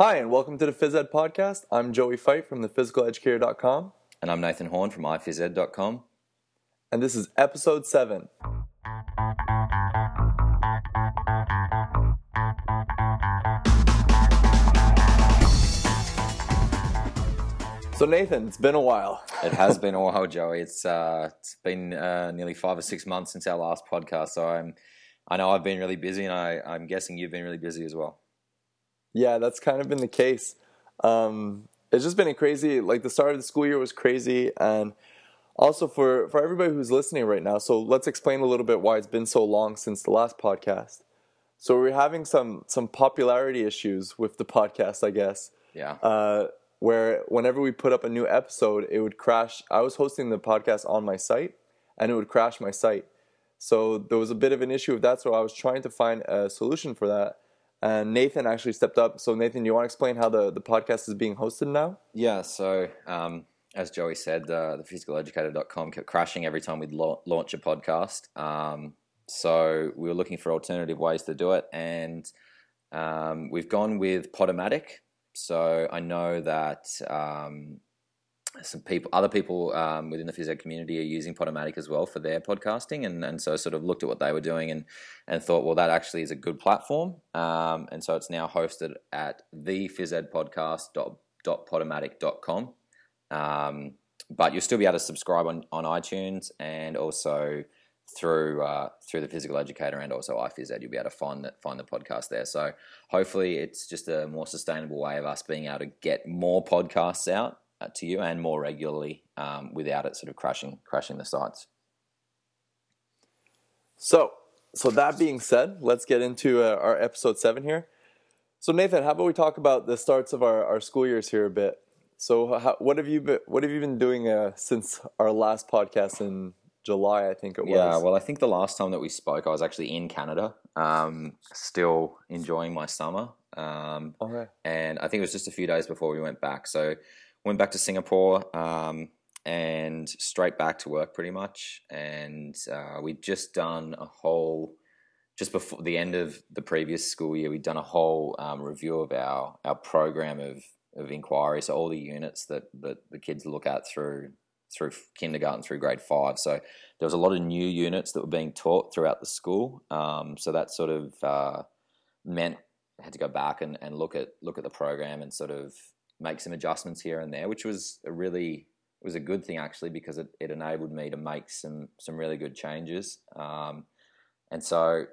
Hi, and welcome to the Phys Ed Podcast. I'm Joey Fight from thephysicaleducator.com. And I'm Nathan Horn from iphysed.com. And this is episode 7. So Nathan, it's been a while. It has been a while, Joey. It's been nearly 5 or 6 months since our last podcast. So I know I've been really busy, and I'm guessing you've been really busy as well. Yeah, that's kind of been the case. It's just been a crazy, like the start of the school year was crazy, and also for everybody who's listening right now, so let's explain a little bit why it's been so long since the last podcast. So we're having some popularity issues with the podcast, I guess. Yeah. Where whenever we put up a new episode, it would crash. I was hosting the podcast on my site, and it would crash my site. So there was a bit of an issue with that, so I was trying to find a solution for that. And Nathan actually stepped up. So Nathan, you want to explain how the podcast is being hosted now? Yeah, so as Joey said, the physicaleducator.com kept crashing every time we'd launch a podcast. So we were looking for alternative ways to do it, and we've gone with Podomatic. So I know that other people within the phys ed community are using Podomatic as well for their podcasting, and so I sort of looked at what they were doing and thought, well, that actually is a good platform. And so it's now hosted at thephysedpodcast.podomatic.com. But you'll still be able to subscribe on iTunes, and also through the Physical Educator and also iPhysEd, you'll be able to find the podcast there. So hopefully it's just a more sustainable way of us being able to get more podcasts out to you and more regularly, without it sort of crashing the sites. So that being said, let's get into our episode 7 here. So Nathan, how about we talk about the starts of our school years here a bit? So what have you been doing since our last podcast in July, I think it was? Yeah, well, I think the last time that we spoke, I was actually in Canada, still enjoying my summer. Okay. And I think it was just a few days before we went back. So went back to Singapore, and straight back to work pretty much. And we'd just done just before the end of the previous school year, we'd done a whole review of our program of inquiry. So all the units that the kids look at through kindergarten through grade 5. So there was a lot of new units that were being taught throughout the school. So that sort of meant I had to go back and look at the program and sort of make some adjustments here and there, which was a good thing actually, because it enabled me to make some really good changes. And so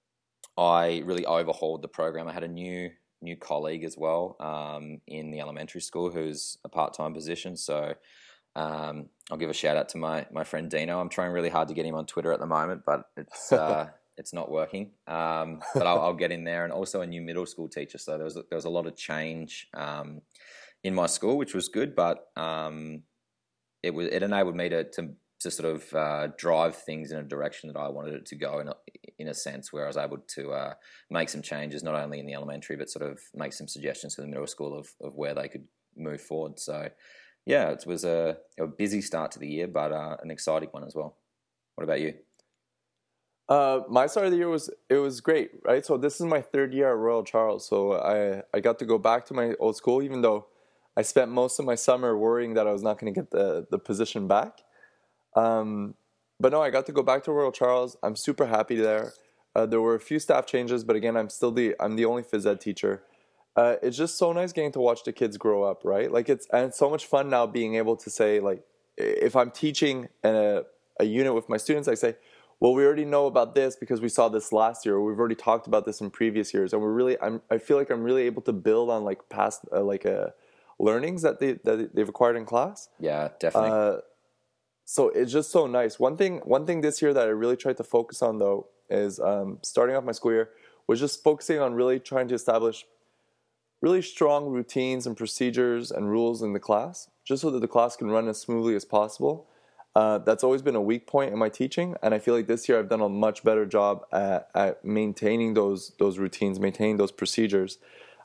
I really overhauled the program. I had a new colleague as well in the elementary school who's a part-time position. So I'll give a shout out to my friend Dino. I'm trying really hard to get him on Twitter at the moment, but it's it's not working. But I'll get in there, and also a new middle school teacher. So there was a lot of change in my school, which was good, but it enabled me to sort of drive things in a direction that I wanted it to go in a sense, where I was able to make some changes, not only in the elementary, but sort of make some suggestions for the middle school of where they could move forward. So yeah, it was a busy start to the year, but an exciting one as well. What about you? My start of the year was great, right? So this is my 3rd year at Royal Charles. So I got to go back to my old school, even though I spent most of my summer worrying that I was not going to get the position back. But no, I got to go back to Royal Charles. I'm super happy there. There were a few staff changes, but again, I'm the only phys ed teacher. It's just so nice getting to watch the kids grow up, right? Like it's so much fun now being able to say, like, if I'm teaching a unit with my students, I say, well, we already know about this because we saw this last year, or we've already talked about this in previous years, and I feel like I'm really able to build on like past learnings that they've acquired in class. Yeah, definitely. So it's just so nice. One thing this year that I really tried to focus on, though, is starting off my school year was just focusing on really trying to establish really strong routines and procedures and rules in the class, just so that the class can run as smoothly as possible. That's always been a weak point in my teaching, and I feel like this year I've done a much better job at maintaining those routines, maintaining those procedures.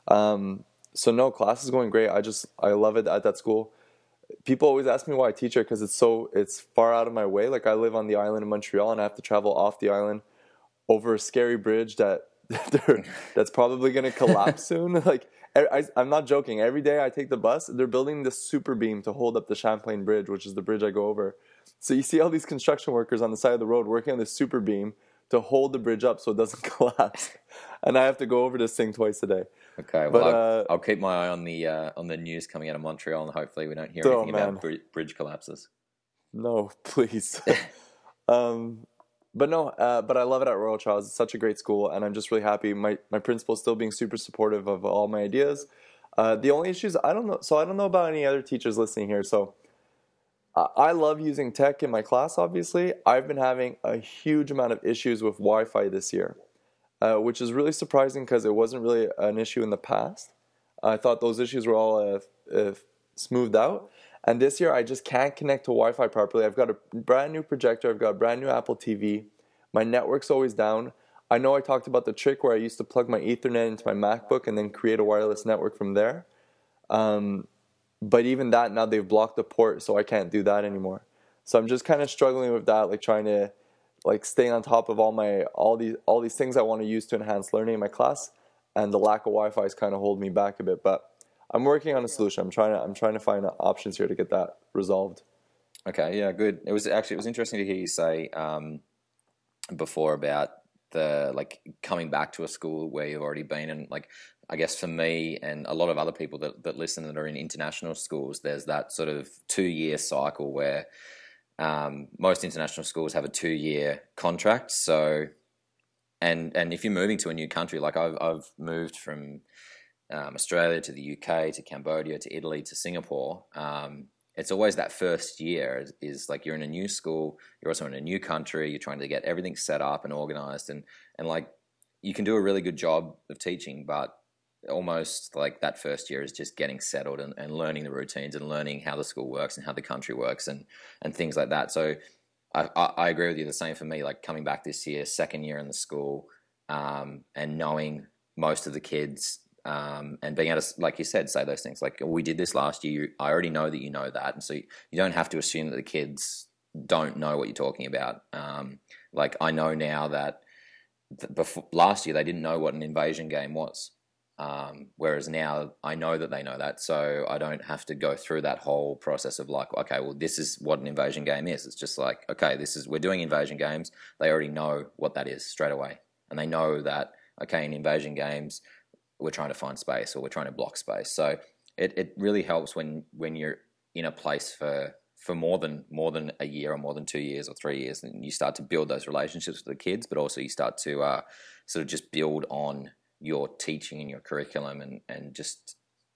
So no, class is going great. I love it at that school. People always ask me why I teach it, because it's far out of my way. Like, I live on the island of Montreal, and I have to travel off the island over a scary bridge that that's probably going to collapse soon. Like, I'm not joking. Every day I take the bus, they're building this super beam to hold up the Champlain Bridge, which is the bridge I go over. So you see all these construction workers on the side of the road working on this super beam to hold the bridge up so it doesn't collapse. And I have to go over this thing twice a day. Okay, well, But I'll keep my eye on the news coming out of Montreal, and hopefully we don't hear anything about bridge collapses. No, please. But no, but I love it at Royal Charles. It's such a great school, and I'm just really happy. My principal still being super supportive of all my ideas. The only issues, I don't know. So I don't know about any other teachers listening here. So I love using tech in my class, obviously. I've been having a huge amount of issues with Wi-Fi this year, which is really surprising because it wasn't really an issue in the past. I thought those issues were all smoothed out. And this year, I just can't connect to Wi-Fi properly. I've got a brand new projector. I've got a brand new Apple TV. My network's always down. I know I talked about the trick where I used to plug my Ethernet into my MacBook and then create a wireless network from there. But even that, now they've blocked the port, so I can't do that anymore. So I'm just kind of struggling with that, like trying to stay on top of all these things I want to use to enhance learning in my class, and the lack of Wi-Fi is kind of holding me back a bit. But I'm working on a solution. I'm trying to find options here to get that resolved. Okay, yeah, good. It was interesting to hear you say before about the coming back to a school where you've already been, and I guess for me and a lot of other people that listen that are in international schools, there's that sort of 2-year cycle where most international schools have a 2-year contract. So, and if you're moving to a new country, like I've moved from Australia to the UK to Cambodia to Italy to Singapore, it's always that first year is like you're in a new school, you're also in a new country, you're trying to get everything set up and organized, and like you can do a really good job of teaching, but almost like that first year is just getting settled and learning the routines and learning how the school works and how the country works and things like that. So I agree with you. The same for me, like coming back this year, second year in the school, and knowing most of the kids, and being able to, like you said, say those things like, we did this last year. I already know that you know that. And so you don't have to assume that the kids don't know what you're talking about. Like I know now that before last year, they didn't know what an invasion game was. Whereas now I know that they know that, so I don't have to go through that whole process of like, okay, well, this is what an invasion game is. It's just like, okay, we're doing invasion games. They already know what that is straight away. And they know that, okay, in invasion games, we're trying to find space or we're trying to block space. So it really helps when you're in a place for more than a year or more than 2 years or 3 years, and you start to build those relationships with the kids, but also you start to sort of just build on your teaching and your curriculum, and just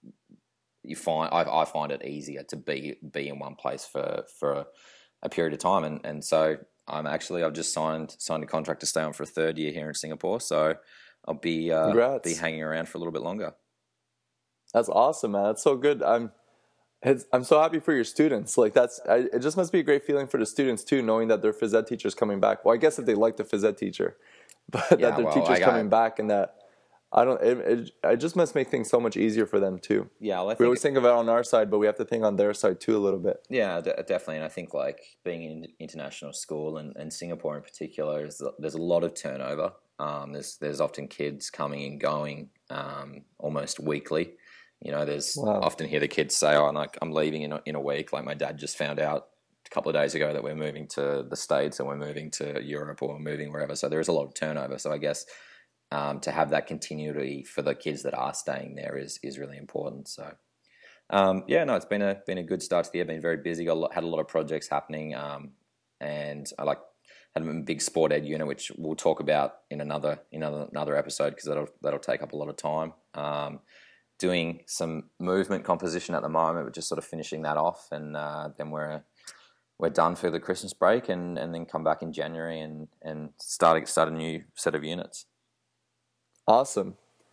I find it easier to be in one place for a period of time, and so I've just signed a contract to stay on for a 3rd year here in Singapore, so I'll be hanging around for a little bit longer. That's awesome, man. That's so good. I'm so happy for your students. Like it just must be a great feeling for the students too, knowing that their phys ed teacher's coming back. Well, I guess if they like the phys ed teacher, but that their teacher's coming back, and that it just must make things so much easier for them too. Yeah, well, we always think of it on our side, but we have to think on their side too a little bit. Yeah, definitely. And I think like being in international school and Singapore in particular, there's a lot of turnover. There's often kids coming and going almost weekly. You know, there's often hear the kids say, "Oh, I'm leaving in a week." Like my dad just found out a couple of days ago that we're moving to the States and we're moving to Europe or we're moving wherever. So there is a lot of turnover. So I guess to have that continuity for the kids that are staying there is really important. So it's been a good start to the year. Been very busy. Had a lot of projects happening, and I had a big sport ed unit, which we'll talk about in another episode because that'll take up a lot of time. Doing some movement composition at the moment. We're just sort of finishing that off, and then we're done for the Christmas break, and then come back in January and start a new set of units. Awesome.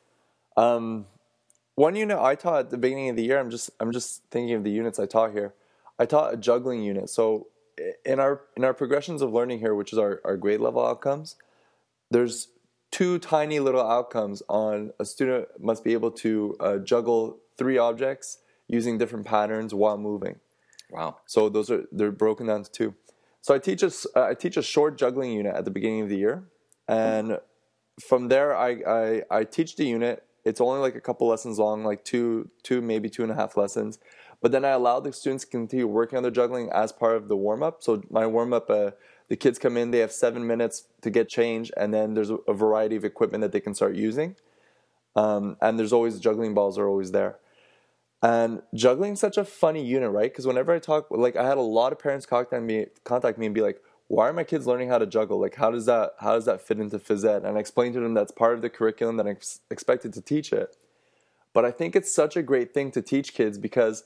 One unit I taught at the beginning of the year, I'm just thinking of the units I taught here. I taught a juggling unit. So in our progressions of learning here, which is our grade level outcomes, there's 2 tiny little outcomes on a student must be able to juggle 3 objects using different patterns while moving. Wow. So they're broken down to 2. So I teach a short juggling unit at the beginning of the year, and from there, I teach the unit. It's only like a couple lessons long, like two, maybe 2.5 lessons. But then I allow the students to continue working on their juggling as part of the warm up. So my warm up, the kids come in, they have 7 minutes to get changed, and then there's a variety of equipment that they can start using. And there's always juggling balls are always there. And juggling is such a funny unit, right? Because whenever I talk, like I had a lot of parents contact me and be like, "Why are my kids learning how to juggle? Like, how does that fit into phys ed?" And I explained to them that's part of the curriculum that I'm expected to teach it. But I think it's such a great thing to teach kids because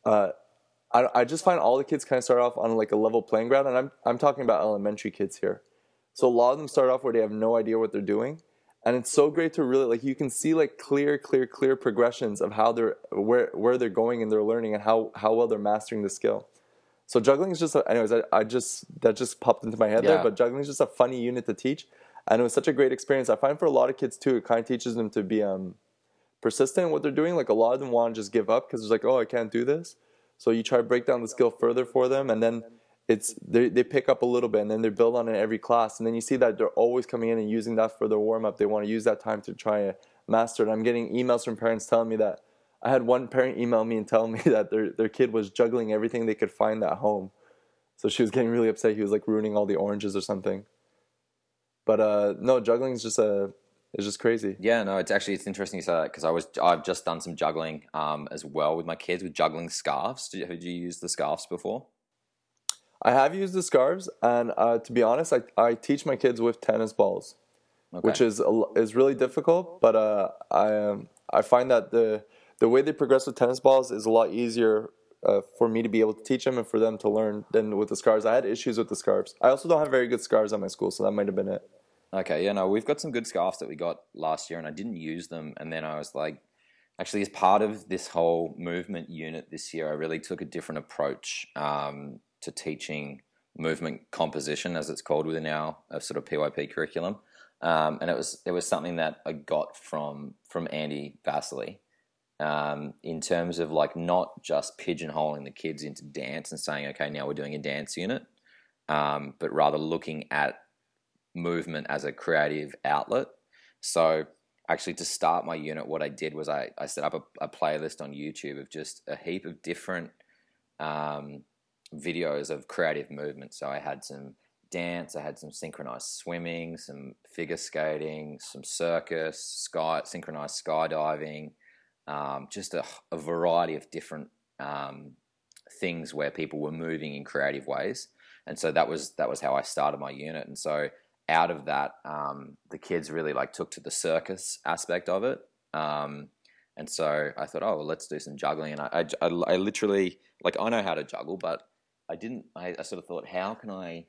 I just find all the kids kind of start off on like a level playing ground, and I'm talking about elementary kids here. So a lot of them start off where they have no idea what they're doing. And it's so great to really, like, you can see like clear progressions of how they're where they're going in their learning and how well they're mastering the skill. So juggling is just, anyways, that just popped into my head there. But juggling is just a funny unit to teach, and it was such a great experience. I find for a lot of kids too, it kind of teaches them to be persistent in what they're doing. Like a lot of them want to just give up because it's like, oh, I can't do this. So you try to break down the skill further for them, and then they pick up a little bit, and then they build on it in every class. And then you see that they're always coming in and using that for their warm-up. They want to use that time to try and master it. I'm getting emails from parents telling me that. I had one parent email me and tell me that their kid was juggling everything they could find at home. So she was getting really upset. He was like ruining all the oranges or something. But no, juggling is just crazy. Yeah, no, it's interesting you say that because I've just done some juggling as well with my kids with juggling scarves. Did you use the scarves before? I have used the scarves, and to be honest, I teach my kids with tennis balls, which is really difficult. But I find that the way they progress with tennis balls is a lot easier for me to be able to teach them and for them to learn than with the scarves. I had issues with the scarves. I also don't have very good scarves at my school, so that might have been it. Okay, yeah, no, we've got some good scarves that we got last year, and I didn't use them. And then I was like, actually, as part of this whole movement unit this year, I really took a different approach to teaching movement composition, as it's called within our sort of PYP curriculum. And it was something that I got from Andy Vasily in terms of like not just pigeonholing the kids into dance and saying, okay, now we're doing a dance unit, but rather looking at movement as a creative outlet. So actually to start my unit, what I did was I set up a playlist on YouTube of just a heap of different videos of creative movement. So I had some dance, I had some synchronized swimming, some figure skating, some circus, synchronized skydiving, just a variety of different things where people were moving in creative ways. And so that was how I started my unit. And so out of that, the kids really like took to the circus aspect of it. And so I thought, oh, well, let's do some juggling. And I literally, like, I know how to juggle, but I sort of thought, how can I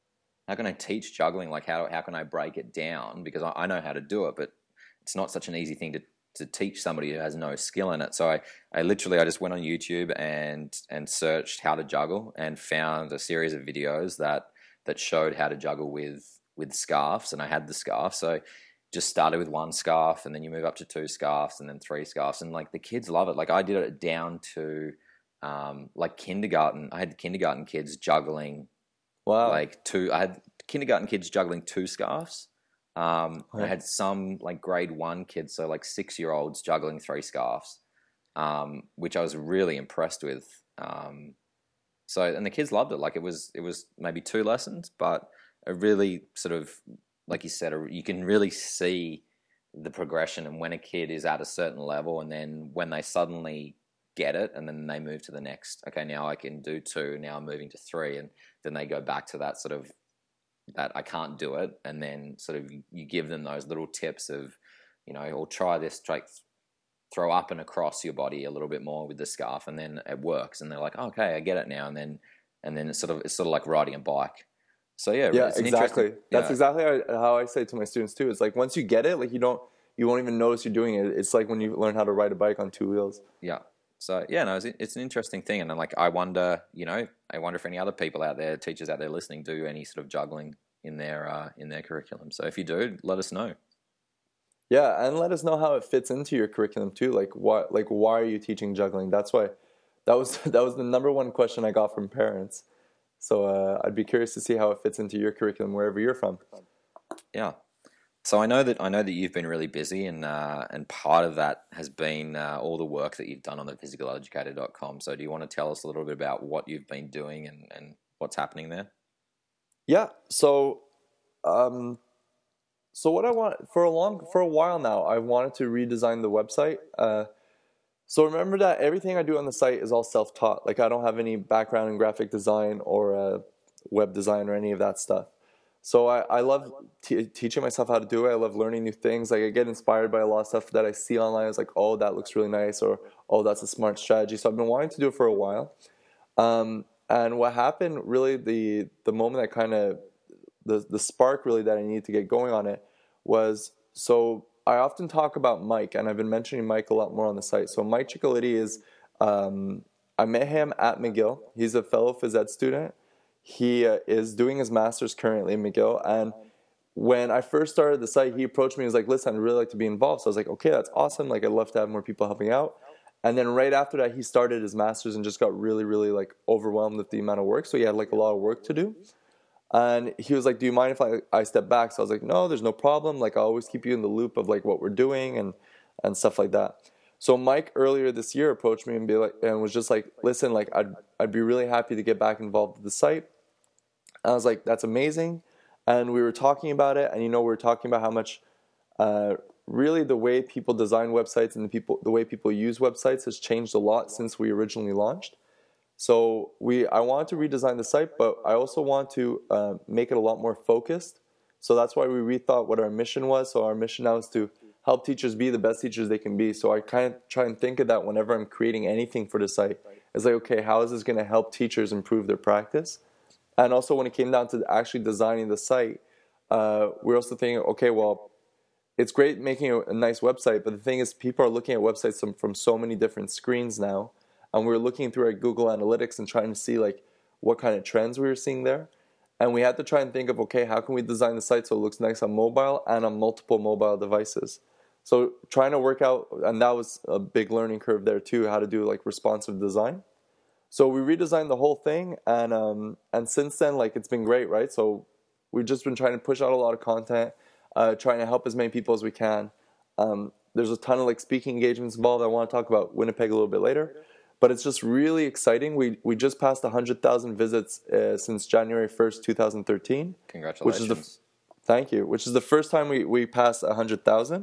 teach juggling? Like, how can I break it down? Because I know how to do it, but it's not such an easy thing to teach somebody who has no skill in it. So I just went on YouTube and searched how to juggle and found a series of videos that showed how to juggle with scarves. And I had the scarf. So just started with one scarf, and then you move up to 2 scarves, and then 3 scarves. And like the kids love it. Like I did it down to like kindergarten. I had kindergarten kids juggling. Wow. I had kindergarten kids juggling 2 scarves. I had some like grade 1 kids, so like 6-year-olds juggling 3 scarves, which I was really impressed with. And the kids loved it. Like it was maybe 2 lessons, but it really sort of, like you said, you can really see the progression and when a kid is at a certain level, and then when they suddenly get it, and then they move to the next. Okay, now I can do 2. Now I'm moving to 3, and then they go back to that sort of that I can't do it, and then sort of you give them those little tips of, or try this, throw up and across your body a little bit more with the scarf, and then it works, and they're like, oh, okay, I get it now, and then it's sort of like riding a bike. So yeah, exactly. That's exactly how I say to my students too. It's like once you get it, like you won't even notice you're doing it. It's like when you learn how to ride a bike on 2 wheels. Yeah. So yeah, no, it's an interesting thing, and I'm like, I wonder if any other people out there, teachers out there listening, do any sort of juggling in their curriculum. So if you do, let us know. Yeah, and let us know how it fits into your curriculum too. Like why are you teaching juggling? That was the number one question I got from parents. So I'd be curious to see how it fits into your curriculum wherever you're from. Yeah. So I know that you've been really busy, and part of that has been all the work that you've done on the physicaleducator.com. So do you want to tell us a little bit about what you've been doing and what's happening there? Yeah. Um, so what I want for a while now, I wanted to redesign the website. So remember that everything I do on the site is all self-taught. Like I don't have any background in graphic design or web design or any of that stuff. So I love teaching myself how to do it. I love learning new things. Like I get inspired by a lot of stuff that I see online. I was like, oh, that looks really nice, or oh, that's a smart strategy. So I've been wanting to do it for a while. And what happened really, the moment that kind of the spark really that I needed to get going on it was, so I often talk about Mike, and I've been mentioning Mike a lot more on the site. So Mike Ciccoletti is, I met him at McGill. He's a fellow phys ed student. He is doing his master's currently in McGill, and when I first started the site, he approached me and was like, listen, I'd really like to be involved. So I was like, okay, that's awesome. Like, I'd love to have more people helping out. And then right after that, he started his master's and just got really, really like overwhelmed with the amount of work. So he had like a lot of work to do. And he was like, do you mind if I step back? So I was like, no, there's no problem. Like, I'll always keep you in the loop of like what we're doing and stuff like that. So Mike earlier this year approached me and was just like, listen, like I'd be really happy to get back involved with the site. And I was like, that's amazing. And we were talking about it, and we were talking about how much really the way people design websites and the way people use websites has changed a lot since we originally launched. So I wanted to redesign the site, but I also want to make it a lot more focused. So that's why we rethought what our mission was. So our mission now is to help teachers be the best teachers they can be. So I kind of try and think of that whenever I'm creating anything for the site. It's like, okay, how is this going to help teachers improve their practice? And also when it came down to actually designing the site, we're also thinking, okay, well, it's great making a nice website, but the thing is people are looking at websites from so many different screens now. And we were looking through our Google Analytics and trying to see like what kind of trends we were seeing there. And we had to try and think of, okay, how can we design the site so it looks nice on mobile and on multiple mobile devices? So trying to work out, and that was a big learning curve there too, how to do like responsive design. So we redesigned the whole thing, and since then, like it's been great, right? So we've just been trying to push out a lot of content, trying to help as many people as we can. There's a ton of like speaking engagements involved. I want to talk about Winnipeg a little bit later, but it's just really exciting. We just passed 100,000 visits since January 1st, 2013. Congratulations. Thank you. Which is the first time we passed 100,000.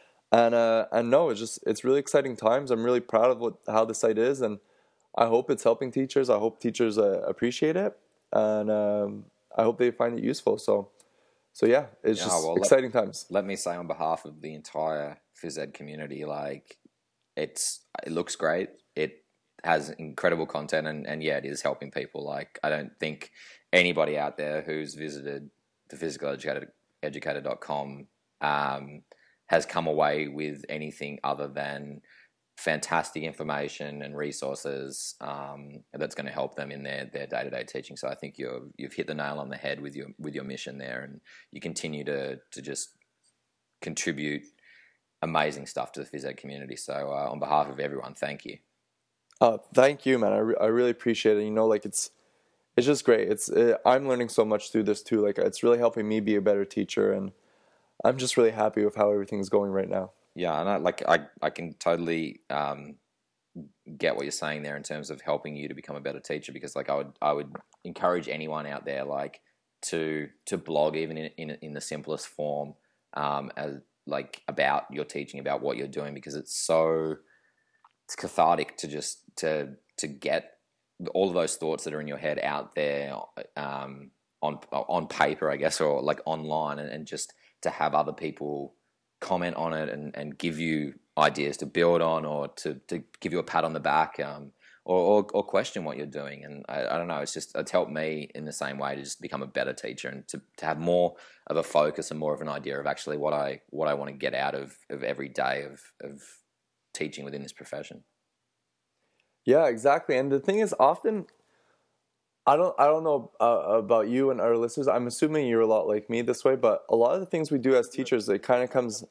And no, it's really exciting times. I'm really proud of how the site is, and I hope it's helping teachers. I hope teachers appreciate it, and I hope they find it useful. So yeah, it's exciting times. Let me say on behalf of the entire phys ed community, like it looks great. It has incredible content, and yeah, it is helping people. Like I don't think anybody out there who's visited the physicaleducator.com has come away with anything other than fantastic information and resources that's going to help them in their day-to-day teaching. So I think you've hit the nail on the head with your mission there, and you continue to just contribute amazing stuff to the phys ed community. So on behalf of everyone, thank you. Thank you, man. I really appreciate it. Like it's just great. I'm learning so much through this too. Like it's really helping me be a better teacher, and I'm just really happy with how everything's going right now. Yeah, and I can totally get what you're saying there in terms of helping you to become a better teacher, because like I would encourage anyone out there like to blog even in the simplest form as like about your teaching, about what you're doing, because it's cathartic to just to get all of those thoughts that are in your head out there on paper, I guess, or like online, and just to have other people comment on it and give you ideas to build on, or to give you a pat on the back, or question what you're doing. And I don't know, it's helped me in the same way to just become a better teacher, and to have more of a focus and more of an idea of actually what I want to get out of every day of teaching within this profession. Yeah, exactly. And the thing is, often I don't know about you and our listeners. I'm assuming you're a lot like me this way, but a lot of the things we do as teachers, it kind of comes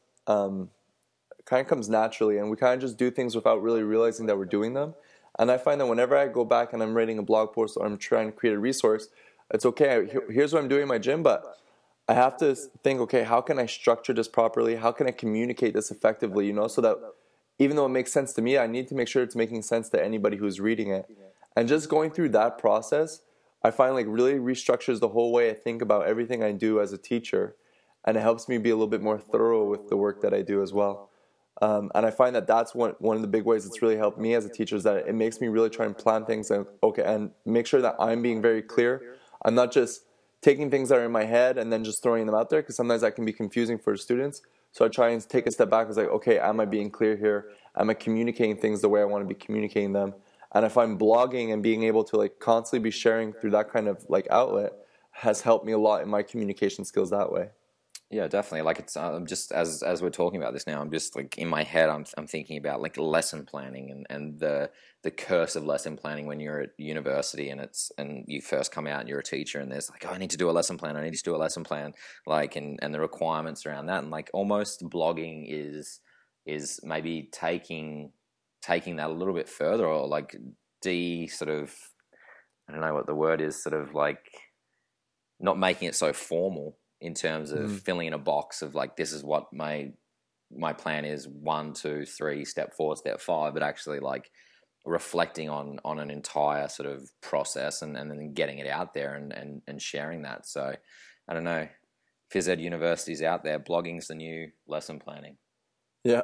naturally, and we kind of just do things without really realizing that we're doing them. And I find that whenever I go back and I'm writing a blog post or I'm trying to create a resource, it's okay. Here's what I'm doing in my gym, but I have to think, okay, how can I structure this properly? How can I communicate this effectively? So that even though it makes sense to me, I need to make sure it's making sense to anybody who's reading it. And just going through that process, I find like really restructures the whole way I think about everything I do as a teacher, and it helps me be a little bit more thorough with the work that I do as well. And I find that that's one of the big ways it's really helped me as a teacher, is that it makes me really try and plan things and make sure that I'm being very clear. I'm not just taking things that are in my head and then just throwing them out there, because sometimes that can be confusing for students. So I try and take a step back and say, okay, am I being clear here? Am I communicating things the way I want to be communicating them? And if I'm blogging and being able to like constantly be sharing through that kind of like outlet has helped me a lot in my communication skills that way. Yeah, definitely. Like it's just as we're talking about this now, I'm just like in my head, I'm thinking about like lesson planning and the curse of lesson planning when you're at university and you first come out and you're a teacher and there's like, oh, I need to do a lesson plan. I need to do a lesson plan, like and the requirements around that, and like almost blogging is maybe taking that a little bit further, or like sort of, I don't know what the word is, sort of like not making it so formal in terms of filling in a box of like, this is what my plan is, 1, 2, 3, step 4, step 5, but actually like reflecting on an entire sort of process and then getting it out there and sharing that. So I don't know, phys ed universities out there, blogging's the new lesson planning. Yeah.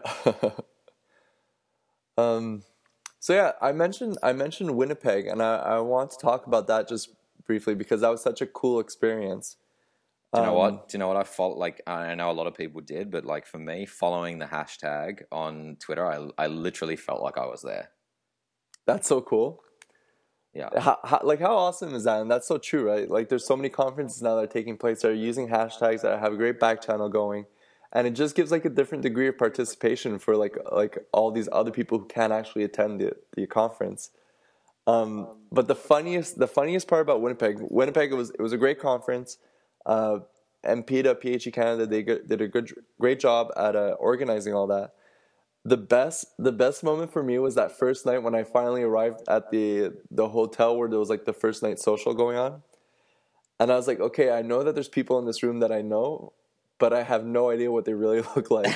So yeah, I mentioned Winnipeg, and I want to talk about that just briefly because that was such a cool experience. Do you know what? I felt like, I know a lot of people did, but like for me, following the hashtag on Twitter, I literally felt like I was there. That's so cool. Yeah. How awesome is that? And that's so true, right? Like there's so many conferences now that are taking place that are using hashtags, that have a great back channel going. And it just gives like a different degree of participation for like all these other people who can't actually attend the conference. But the funniest part about Winnipeg, it was a great conference. And PETA, PHE Canada, they did a great job at organizing all that. The best moment for me was that first night when I finally arrived at the hotel where there was like the first night social going on. And I was like, okay, I know that there's people in this room that I know, but I have no idea what they really look like.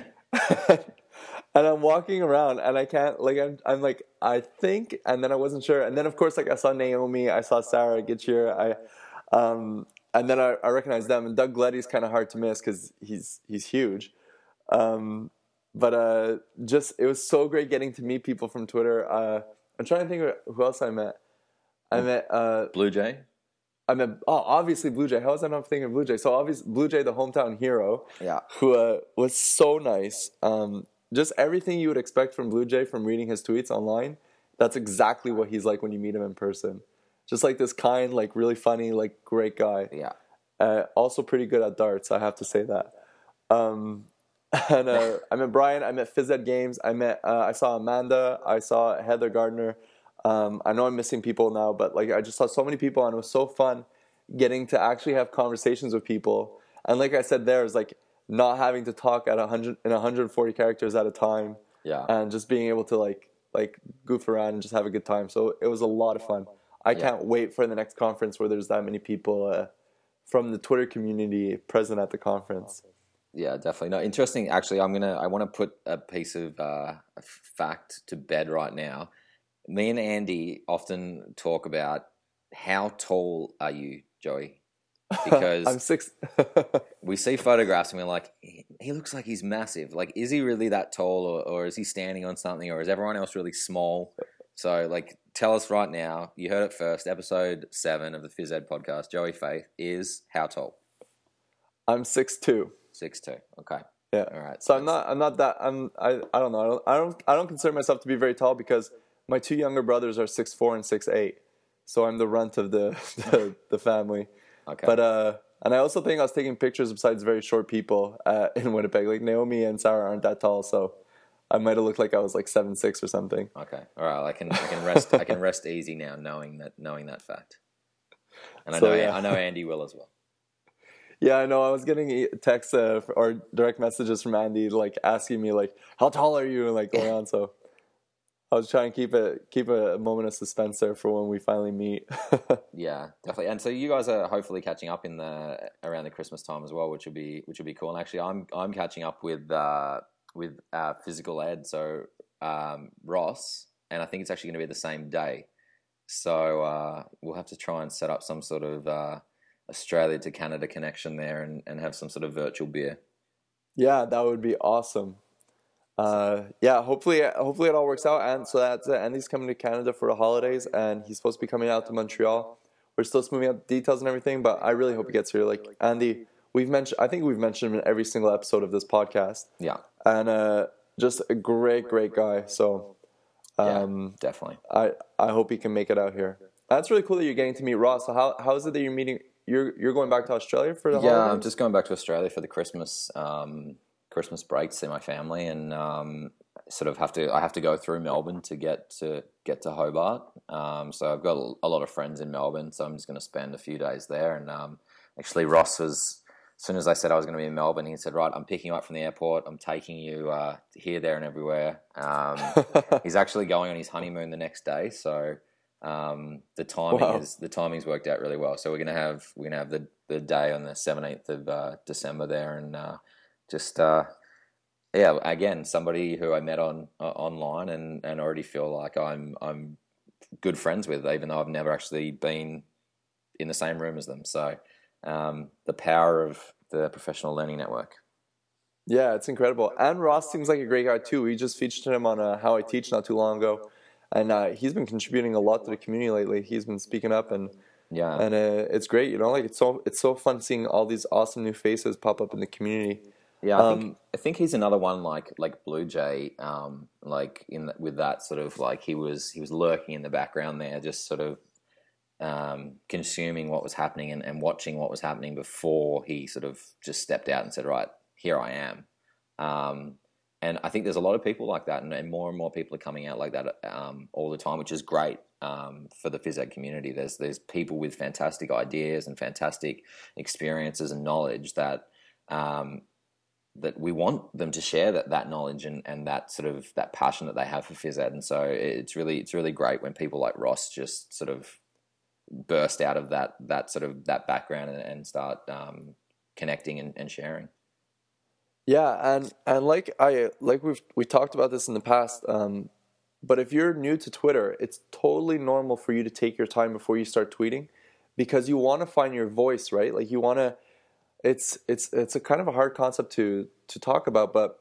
And I'm walking around and I can't, like, I'm like, I think, and then I wasn't sure. And then of course, like I saw Naomi, I saw Sarah Gitchier, and then I recognized them. And Doug Gletty's kind of hard to miss because he's huge. But just, it was so great getting to meet people from Twitter. I'm trying to think of who else I met. I met Blue Jay. Obviously Blue Jay. How was I not thinking of Blue Jay? So obviously Blue Jay, the hometown hero, yeah, who was so nice. Just everything you would expect from Blue Jay from reading his tweets online. That's exactly what he's like when you meet him in person. Just like this kind, like really funny, like great guy. Yeah. Also pretty good at darts, I have to say that. And I met Brian. I met Phys Ed Games. I saw Amanda. I saw Heather Gardner. I know I'm missing people now, but like I just saw so many people, and it was so fun getting to actually have conversations with people. And like I said, there's like not having to talk at 140 characters at a time. Yeah. And just being able to like goof around and just have a good time. So it was a lot of fun. I can't wait for the next conference where there's that many people from the Twitter community present at the conference. Yeah, definitely. No, interesting. Actually, I want to put a piece of fact to bed right now. Me and Andy often talk about how tall are you, Joey? Because I'm 6. We see photographs and we're like, he looks like he's massive. Like, is he really that tall, or is he standing on something, or is everyone else really small? So, like, tell us right now. You heard it first. Episode 7 of the Phys Ed podcast. Joey Faith is how tall? I'm 6'2". 6'2". Okay. Yeah. All right. So I don't know. I don't consider myself to be very tall because my 2 younger brothers are 6'4" and 6'8". So I'm the runt of the family. Okay. But and I also think I was taking pictures besides very short people in Winnipeg. Like Naomi and Sarah aren't that tall, so I might have looked like I was like 7'6" or something. Okay. All right. I can rest. I can rest easy now, knowing that fact. And I know Andy will as well. Yeah, I know. I was getting texts or direct messages from Andy, like asking me, like, "How tall are you?" and like going on. So I was trying to keep a moment of suspense there for when we finally meet. Yeah, definitely. And so you guys are hopefully catching up in the around the Christmas time as well, which would be cool. And actually, I'm catching up with physical ed, so Ross, and I think it's actually going to be the same day. So we'll have to try and set up some sort of Australia to Canada connection there, and have some sort of virtual beer. Yeah, that would be awesome. Yeah, hopefully it all works out. And so that's it. Andy's coming to Canada for the holidays, and he's supposed to be coming out to Montreal. We're still smoothing out the details and everything, but I really hope he gets here. Like Andy, I think we've mentioned him in every single episode of this podcast, Yeah, and just a great guy. So yeah, definitely. I hope he can make it out here. That's really cool that you're getting to meet Ross. So how is it that you're meeting? You're going back to Australia for the Yeah, I'm holidays? just going back to Australia for the Christmas break to see my family, and sort of I have to go through Melbourne to get to Hobart. So I've got a lot of friends in Melbourne, so I'm just going to spend a few days there. And actually, Ross was, as soon as I said I was going to be in Melbourne, he said, "Right, I'm picking you up from the airport. I'm taking you here, there, and everywhere." He's actually going on his honeymoon the next day, so Wow. the timing's worked out really well. So we're gonna have the day on the 17th of December there, and just yeah, again, somebody who I met on online, and already feel like I'm good friends with, even though I've never actually been in the same room as them. So the power of the professional learning network. Yeah, it's incredible. And Ross seems like a great guy too. We just featured him on How I Teach not too long ago, and he's been contributing a lot to the community lately. He's been speaking up, Yeah, and it's great. You know, like it's so fun seeing all these awesome new faces pop up in the community. yeah. Um, I think he's another one like Blue Jay, like with that sort of like he was lurking in the background there, just sort of consuming what was happening, and watching what was happening before he sort of just stepped out and said, "Right, here I am." Um, and I think there's a lot of people like that, and more people are coming out like that all the time, which is great for the phys ed community. There's people with fantastic ideas and fantastic experiences and knowledge um, that we want them to share that knowledge, and that sort of that passion that they have for phys ed. And so it's really great when people like Ross just sort of burst out of that sort of that background, and start connecting and sharing. yeah, and like we talked about this in the past. But if you're new to Twitter, it's totally normal for you to take your time before you start tweeting, because you want to find your voice, right? Like you want to. It's a kind of a hard concept to talk about, but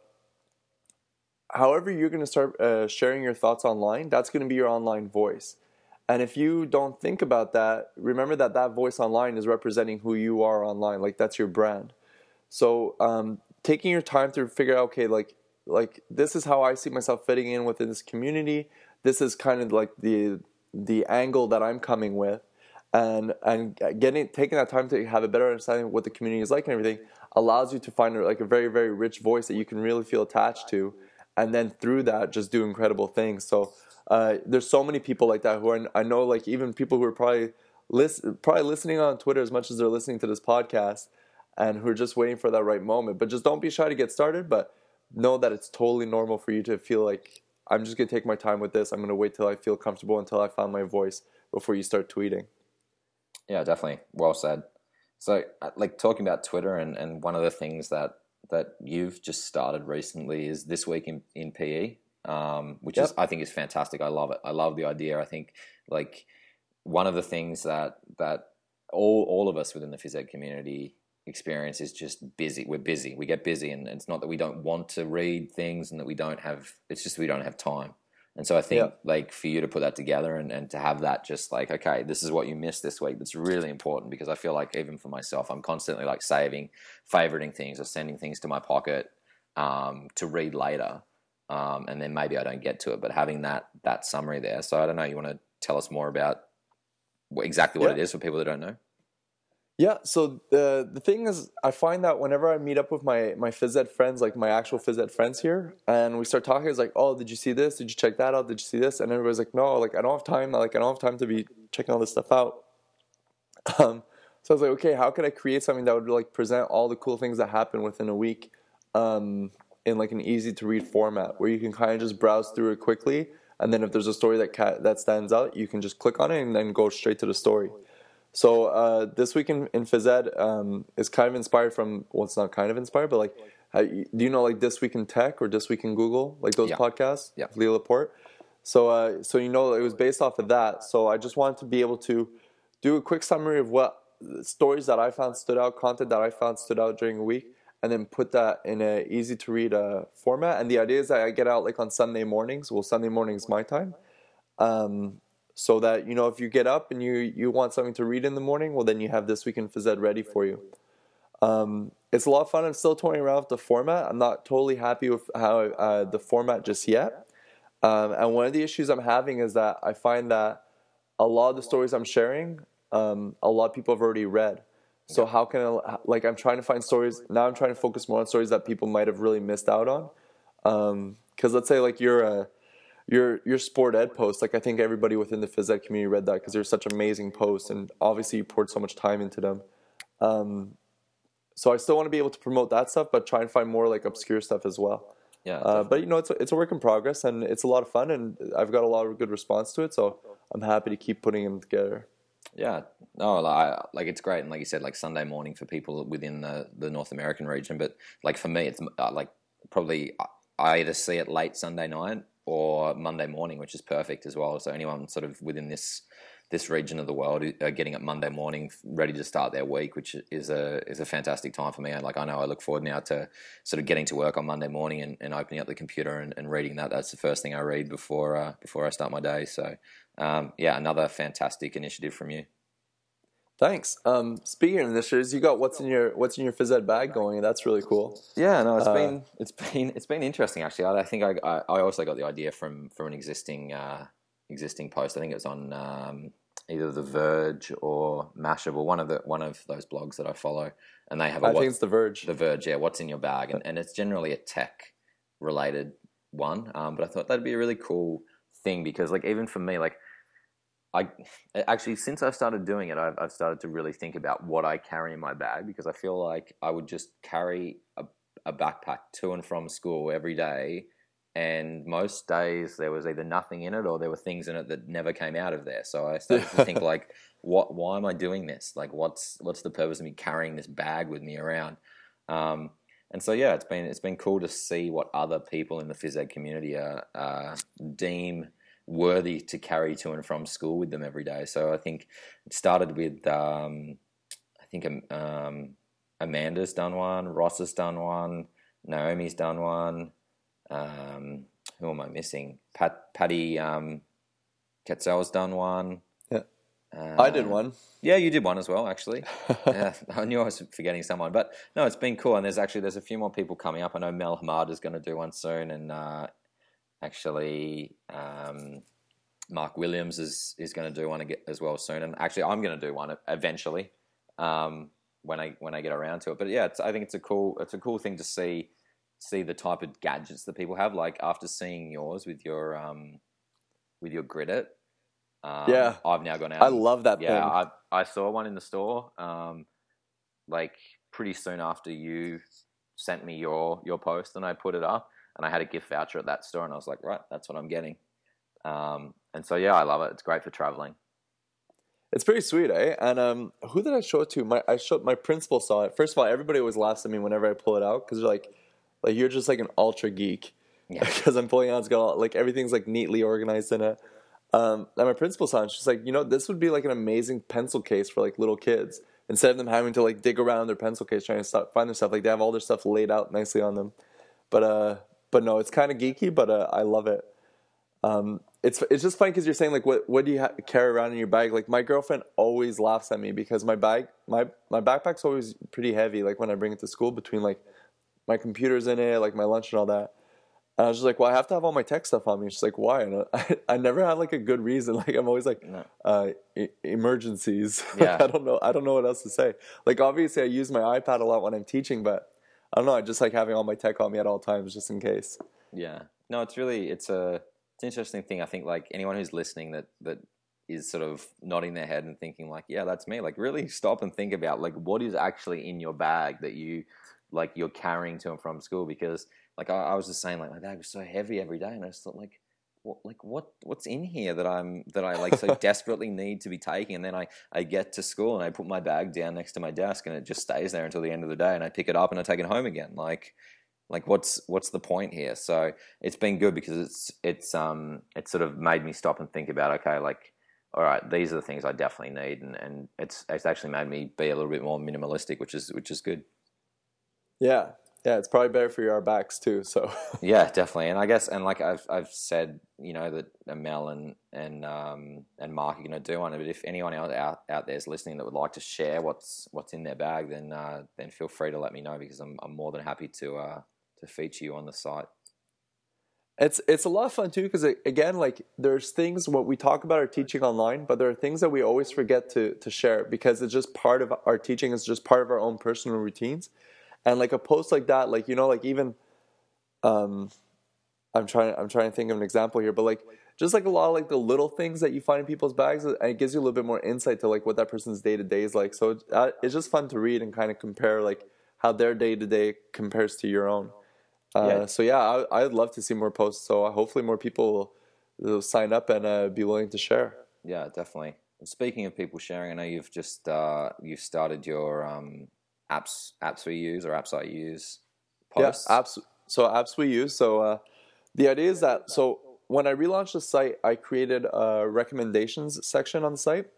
however you're going to start sharing your thoughts online, that's going to be your online voice. And if you don't think about that, remember that that voice online is representing who you are online. Like that's your brand. So taking your time to figure out, okay, like this is how I see myself fitting in within this community. This is kind of like the angle that I'm coming with, and taking that time to have a better understanding of what the community is like and everything allows you to find like a very rich voice that you can really feel attached to, and then through that just do incredible things. So there's so many people like that who are, I know, like even people who are probably listening on Twitter as much as they're listening to this podcast, and who are just waiting for that right moment. But just don't be shy to get started, but know that it's totally normal for you to feel like, I'm just going to take my time with this. I'm going to wait till I feel comfortable, until I found my voice, before you start tweeting. Yeah, definitely. Well said. So, like talking about Twitter, and one of the things that you've just started recently is This Week in PE, which is, Yep. I think, is fantastic. I love it. I love the idea. I think like one of the things that all of us within the phys ed community experience is just busy. We're busy. We get busy, and it's not that we don't want to read things and that we don't have. It's just we don't have time. And so I Yeah. think like for you to put that together, and to have that just like, okay, this is what you missed this week. That's really important, because I feel like even for myself, I'm constantly like saving, favoriting things, or sending things to my pocket to read later. And then maybe I don't get to it, but having that summary there. So I don't know. You want to tell us more about exactly what Yeah. it is for people that don't know? Yeah, so the thing is, I find that whenever I meet up with my phys ed friends, like my actual phys ed friends here, and we start talking, it's like, oh, did you see this? Did you check that out? Did you see this? And everybody's like, no, like I don't have time. Like I don't have time to be checking all this stuff out. So I was like, okay, how could I create something that would like present all the cool things that happen within a week, in like an easy to read format, where you can kind of just browse through it quickly, and then if there's a story that stands out, you can just click on it and then go straight to the story. So this week in phys ed is kind of inspired from, well, it's not kind of inspired, but like, do you know like This Week in Tech or This Week in Google, like those podcasts? Yeah. Leo Laporte. So so you know it was based off of that. So I just wanted to be able to do a quick summary of what stories that I found stood out, content that I found stood out during a week, and then put that in a easy to read format. And the idea is that I get out like on Sunday mornings. Well, Sunday mornings my time. So that, you know, if you get up and you want something to read in the morning, well, then you have This Week in Phys Ed ready for you. It's a lot of fun. I'm still toying around with the format. I'm not totally happy with how the format just yet. And one of the issues I'm having is that I find that a lot of the stories I'm sharing, a lot of people have already read. So how can I, like, I'm trying to find stories. Now I'm trying to focus more on stories that people might have really missed out on. Because let's say like your sport ed post, like I think everybody within the phys ed community read that because they're such amazing posts, and obviously you poured so much time into them. So I still want to be able to promote that stuff, but try and find more like obscure stuff as well. Yeah. But you know, it's a work in progress, and it's a lot of fun, and I've got a lot of good response to it. So I'm happy to keep putting them together. Yeah, no, like it's great, and like you said, like Sunday morning for people within the North American region. But like for me, it's like probably I either see it late Sunday night or Monday morning, which is perfect as well. So anyone sort of within this region of the world are getting up Monday morning, ready to start their week, which is a fantastic time for me. And like I know I look forward now to sort of getting to work on Monday morning and opening up the computer and reading that. That's the first thing I read before I start my day. So yeah, another fantastic initiative from you. Thanks. Speaking of initiatives, you got what's in your phys ed bag going, and that's really cool. Yeah, no, it's been interesting actually. I think I also got the idea from an existing post. I think it was on either The Verge or Mashable, one of those blogs that I follow, and they have I think it's The Verge. The Verge, yeah. What's in your bag, and it's generally a tech related one. But I thought that'd be a really cool thing because like even for me, like I actually, since I've started doing it, I've started to really think about what I carry in my bag, because I feel like I would just carry a backpack to and from school every day, and most days there was either nothing in it or there were things in it that never came out of there. So I started to think like, why am I doing this? Like, what's the purpose of me carrying this bag with me around? And so yeah, it's been cool to see what other people in the phys ed community deem worthy to carry to and from school with them every day. So I think it started with Amanda's done one, Ross has done one, Naomi's done one. Who am I missing? Patty Ketzel's done one. Yeah, I did one. Yeah, you did one as well, actually. Yeah, I knew I was forgetting someone, but no, it's been cool. And there's a few more people coming up. I know Mel Hamad is going to do one soon, and Mark Williams is going to do one as well soon, and actually I'm going to do one eventually when I get around to it. But yeah, I think it's a cool thing to see the type of gadgets that people have. Like after seeing yours with your Gridit, yeah, I've now gone out. I love that thing. Yeah, I saw one in the store like pretty soon after you sent me your post, and I put it up. And I had a gift voucher at that store, and I was like, right, that's what I'm getting. And so, yeah, I love it. It's great for traveling. It's pretty sweet, eh? And who did I show it to? My principal saw it. First of all, everybody always laughs at me whenever I pull it out because they're like you're just like an ultra geek. Yeah. Because I'm pulling out, it's got like everything's like neatly organized in it. And my principal saw it, and she's like, you know, this would be like an amazing pencil case for like little kids. Instead of them having to like dig around their pencil case trying to find their stuff, like they have all their stuff laid out nicely on them. But no, it's kind of geeky, but I love it. It's just funny because you're saying like what do you carry around in your bag? Like my girlfriend always laughs at me because my backpack's always pretty heavy. Like when I bring it to school, between like my computer's in it, like my lunch and all that. And I was just like, well, I have to have all my tech stuff on me. She's like, why? And I never had like a good reason. Like I'm always like, no. Emergencies. Yeah. I don't know what else to say. Like obviously I use my iPad a lot when I'm teaching, but I don't know. I just like having all my tech on me at all times, just in case. Yeah. No, it's an interesting thing. I think like anyone who's listening that is sort of nodding their head and thinking like, yeah, that's me. Like really stop and think about like what is actually in your bag that you're carrying to and from school. Because like I was just saying like my bag was so heavy every day, and I just thought like, what what's in here that I like so desperately need to be taking? And then I get to school and I put my bag down next to my desk and it just stays there until the end of the day, and I pick it up and I take it home again. Like what's the point here? So it's been good because it's sort of made me stop and think about, okay, like, all right, these are the things I definitely need, and it's actually made me be a little bit more minimalistic, which is good. Yeah, yeah, it's probably better for our backs too. So Yeah, definitely. And I guess, and like I've said, that Mel and Mark are going to do one. But if anyone else out there is listening that would like to share what's in their bag, then feel free to let me know, because I'm more than happy to feature you on the site. it's a lot of fun too, because again, like, there's things what we talk about our teaching online, but there are things that we always forget to share, because it's just part of our teaching. It's just part of our own personal routines. And like a post like that, like, like even um I'm trying to think of an example here, but like just like a lot of like the little things that you find in people's bags, and it gives you a little bit more insight to like what that person's day to day is like. So it's just fun to read and kind of compare like how their day to day compares to your own. Yeah, So yeah, I'd love to see more posts. So hopefully more people will sign up and be willing to share. yeah, definitely. And speaking of people sharing, I know you've just you've started your apps we use, or apps I use Yeah, posts. apps. So apps we use. So the idea is that, so when I relaunched the site, I created a recommendations section on the site.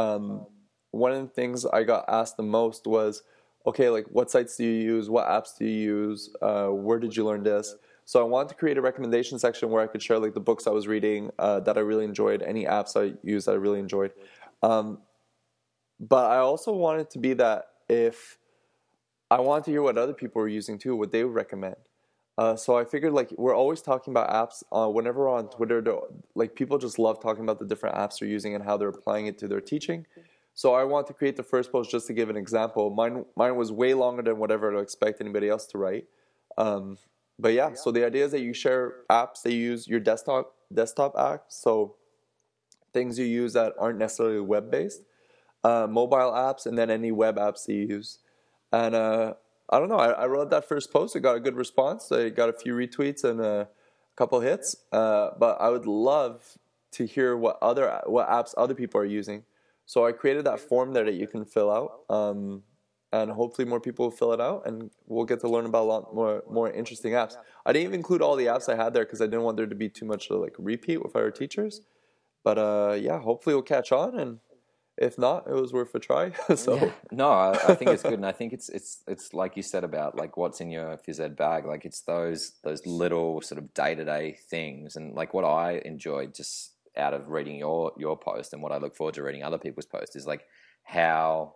One of the things I got asked the most was, okay, like, what sites do you use? What apps do you use? Where did you learn this? So I wanted to create a recommendation section where I could share like the books I was reading that I really enjoyed, any apps I used that I really enjoyed. Um, but I also wanted to be that if I wanted to hear what other people were using too, what they would recommend. So I figured, like, we're always talking about apps. Whenever we're on Twitter, like, people just love talking about the different apps they're using and how they're applying it to their teaching. So I want to create the first post just to give an example. Mine was way longer than whatever I'd expect anybody else to write. Um, but yeah, so the idea is that you share apps that you use, your desktop apps, so things you use that aren't necessarily web based, mobile apps, and then any web apps that you use. And I don't know, I wrote that first post. It got a good response. I got a few retweets and a couple hits. But I would love to hear what apps other people are using. So I created that form there that you can fill out. And hopefully more people will fill it out, and we'll get to learn about a lot more interesting apps. I didn't even include all the apps I had there because I didn't want there to be too much like repeat with our teachers. But yeah, hopefully it'll catch on, and if not, it was worth a try. So Yeah, no, I think it's good, and I think it's like you said about like what's in your phys ed bag. Like it's those little sort of day-to-day things, and like what I enjoyed just out of reading your post, and what I look forward to reading other people's posts, is like how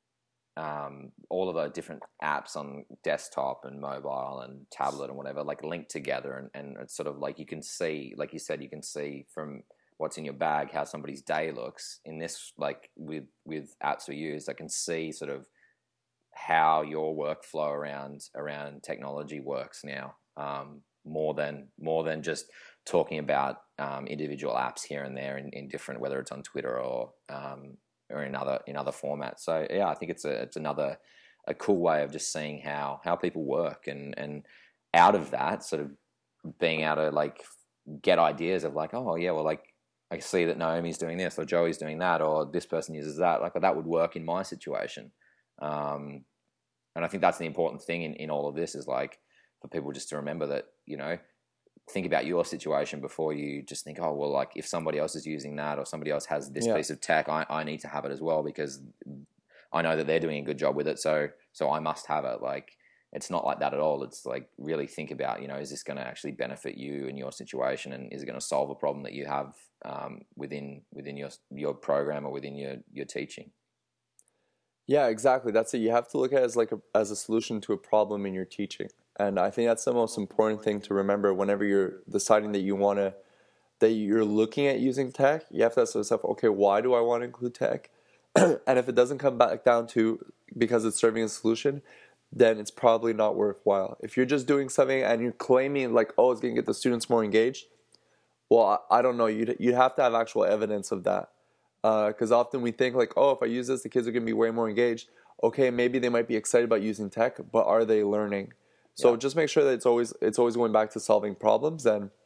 all of the different apps on desktop and mobile and tablet and whatever like link together, and it's sort of like you can see, like you said, you can see from what's in your bag how somebody's day looks. In this, like with apps we use, I can see sort of how your workflow around technology works now, more than just talking about individual apps here and there in different, whether it's on Twitter or in other formats. So yeah, I think it's another a cool way of just seeing how people work, and out of that sort of being able to like get ideas of like, oh yeah, well, like I see that Naomi's doing this, or Joey's doing that, or this person uses that. Like that would work in my situation. And I think that's the important thing in all of this, is like for people just to remember that, think about your situation before you just think, oh, well, like if somebody else is using that, or somebody else has this piece of tech, I need to have it as well, because I know that they're doing a good job with it. So I must have it. Like, it's not like that at all. It's like really think about, is this going to actually benefit you in your situation, and is it going to solve a problem that you have within your program or within your teaching? yeah, exactly. That's it. You have to look at it as like as a solution to a problem in your teaching, and I think that's the most important thing to remember whenever you're deciding that you're looking at using tech. You have to ask yourself, okay, why do I want to include tech? And if it doesn't come back down to because it's serving a solution, then it's probably not worthwhile. If you're just doing something and you're claiming like, oh, it's going to get the students more engaged, well, I don't know. You'd have to have actual evidence of that. Because often we think like, oh, if I use this, the kids are going to be way more engaged. Okay, maybe they might be excited about using tech, but are they learning? So just make sure that it's always going back to solving problems. And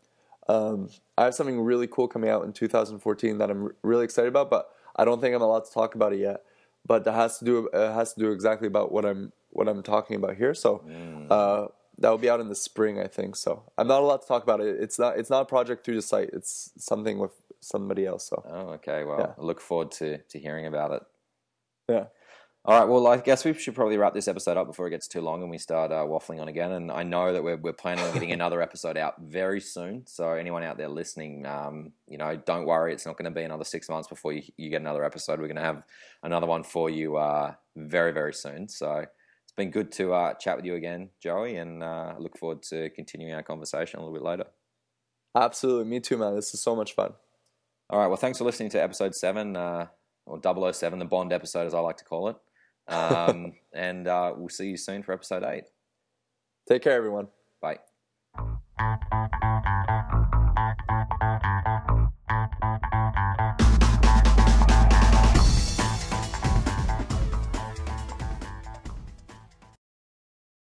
I have something really cool coming out in 2014 that I'm really excited about, but I don't think I'm allowed to talk about it yet. But that has to do exactly about what I'm talking about here. So that will be out in the spring, I think. So I'm not allowed to talk about it. It's not a project through the site. It's something with somebody else. So okay. Well, I look forward to hearing about it. Yeah. All right, well, I guess we should probably wrap this episode up before it gets too long and we start waffling on again. And I know that we're planning on getting another episode out very soon. So anyone out there listening, don't worry. It's not going to be another 6 months before you get another episode. We're going to have another one for you very, very soon. So it's been good to chat with you again, Joey, and I look forward to continuing our conversation a little bit later. Absolutely. Me too, man. This is so much fun. All right, well, thanks for listening to episode 7, or 007, the Bond episode, as I like to call it. And we'll see you soon for episode 8. Take care, everyone. Bye.